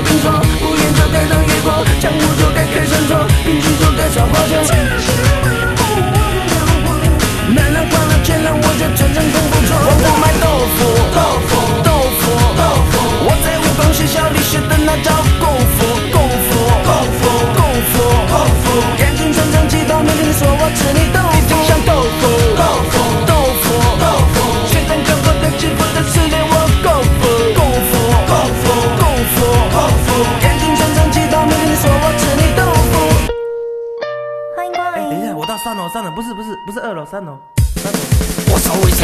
定错，不言就该当野果，江湖就该开山头，平静就该少花酒。男人换了钱让我就承认功不错。我不卖豆腐，豆腐，豆腐，豆腐。我在武功学校里学的那叫功夫，功夫，功夫，功夫，功夫。眼睛穿上几道面跟你说我吃你豆腐，像豆腐，豆腐，豆腐，豆腐。学长教过的欺负的事连我功夫，功夫，功夫，功夫，功夫。眼睛穿上几道面跟你说我吃你豆腐。 欢迎光临。 等一下，我到3楼，3楼不是2楼，3楼。 我稍微